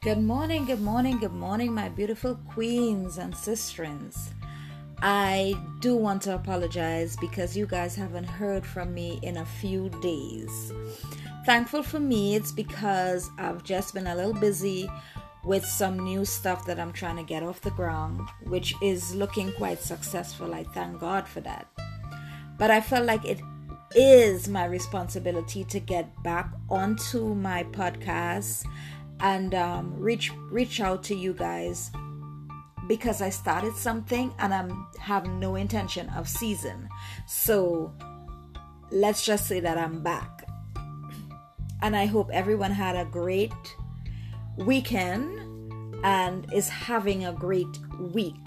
Good morning, good morning, good morning, my beautiful queens and sistrins. I do want to apologize because you guys haven't heard from me in a few days. Thankful for me, it's because I've just been a little busy with some new stuff that I'm trying to get off the ground, which is looking quite successful. I thank God for that. But I felt like it is my responsibility to get back onto my podcast and reach out to you guys because I started something and I have no intention of ceasing. So let's just say that I'm back. And I hope everyone had a great weekend and is having a great week.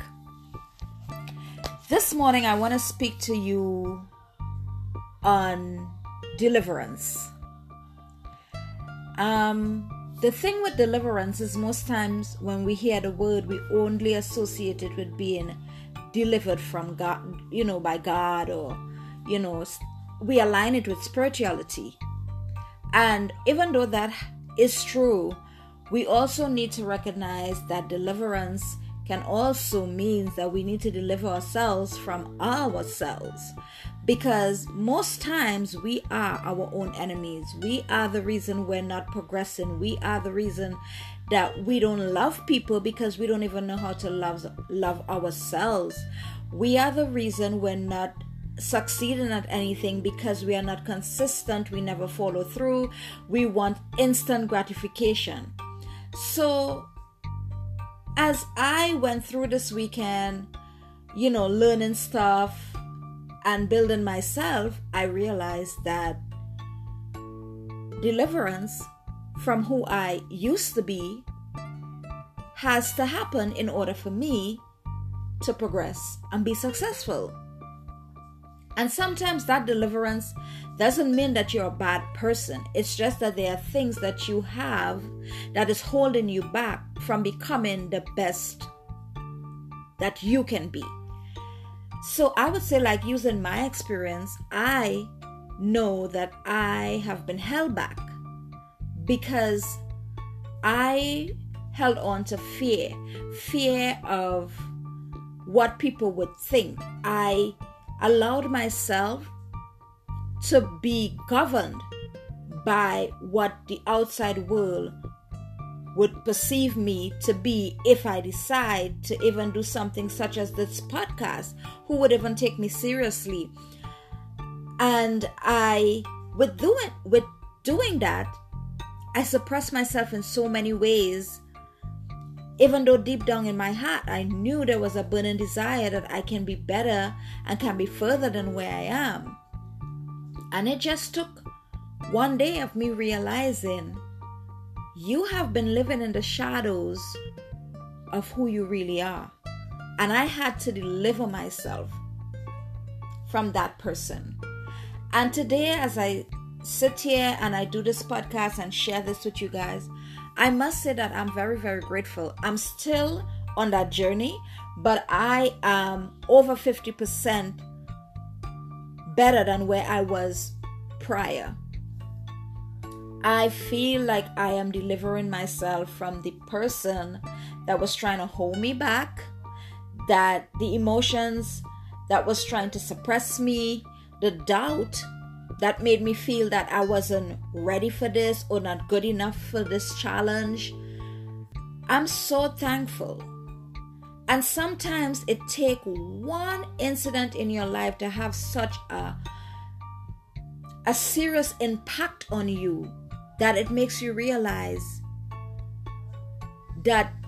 This morning I want to speak to you on deliverance. The thing with deliverance is most times when we hear the word, we only associate it with being delivered from God, by God, or, we align it with spirituality. And even though that is true, we also need to recognize that deliverance can also mean that we need to deliver ourselves from ourselves. Because most times we are our own enemies. We are the reason we're not progressing. We are the reason that we don't love people because we don't even know how to love ourselves. We are the reason we're not succeeding at anything because we are not consistent. We never follow through. We want instant gratification. So as I went through this weekend, learning stuff and building myself, I realized that deliverance from who I used to be has to happen in order for me to progress and be successful. And sometimes that deliverance doesn't mean that you're a bad person. It's just that there are things that you have that is holding you back from becoming the best that you can be. So I would say, like, using my experience, I know that I have been held back because I held on to fear of what people would think. I allowed myself to be governed by what the outside world would perceive me to be if I decide to even do something such as this podcast. Who would even take me seriously? And with doing that, I suppressed myself in so many ways. Even though deep down in my heart, I knew there was a burning desire that I can be better and can be further than where I am. And it just took one day of me realizing you have been living in the shadows of who you really are. And I had to deliver myself from that person. And today, as I sit here and I do this podcast and share this with you guys, I must say that I'm very, very grateful. I'm still on that journey, but I am over 50% better than where I was prior. I feel like I am delivering myself from the person that was trying to hold me back, that the emotions that was trying to suppress me, the doubt that made me feel that I wasn't ready for this or not good enough for this challenge. I'm so thankful. And sometimes it takes one incident in your life to have such a serious impact on you that it makes you realize that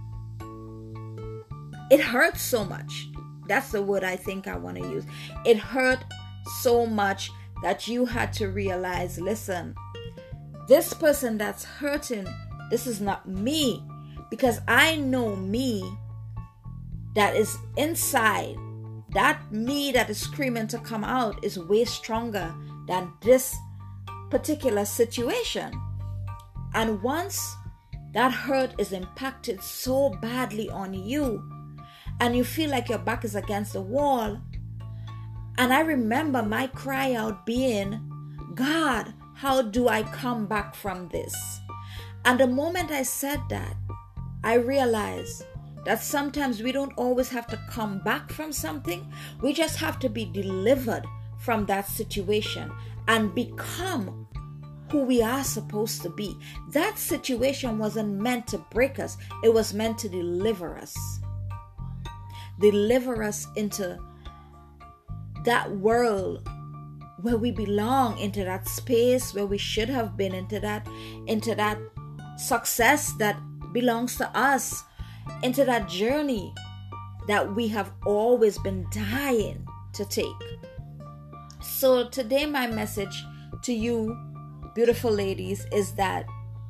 it hurts so much. That's the word I think I want to use. It hurt so much that you had to realize, listen, this person that's hurting, this is not me. Because I know me that is inside, that me that is screaming to come out is way stronger than this particular situation. And once that hurt is impacted so badly on you and you feel like your back is against the wall, and I remember my cry out being, God, how do I come back from this? And the moment I said that, I realized that sometimes we don't always have to come back from something. We just have to be delivered from that situation and become who we are supposed to be. That situation wasn't meant to break us. It was meant to deliver us. Deliver us into that world where we belong, into that space where we should have been, into that success that belongs to us, into that journey that we have always been dying to take. So today my message to you, beautiful ladies, is that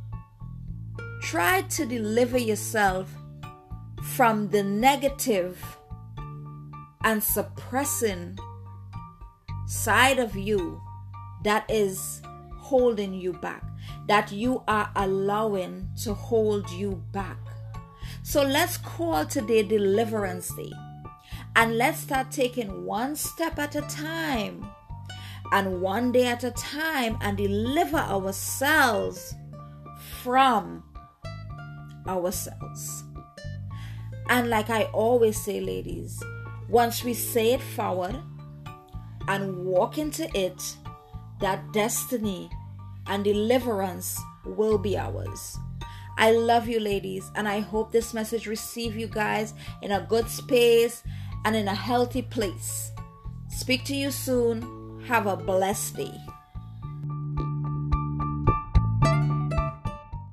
try to deliver yourself from the negative and suppressing side of you that is holding you back, that you are allowing to hold you back. So let's call today Deliverance Day, and let's start taking one step at a time and one day at a time and deliver ourselves from ourselves. And like I always say, ladies, once we say it forward and walk into it, that destiny and deliverance will be ours. I love you, ladies, and I hope this message receive you guys in a good space and in a healthy place. Speak to you soon. Have a blessed day.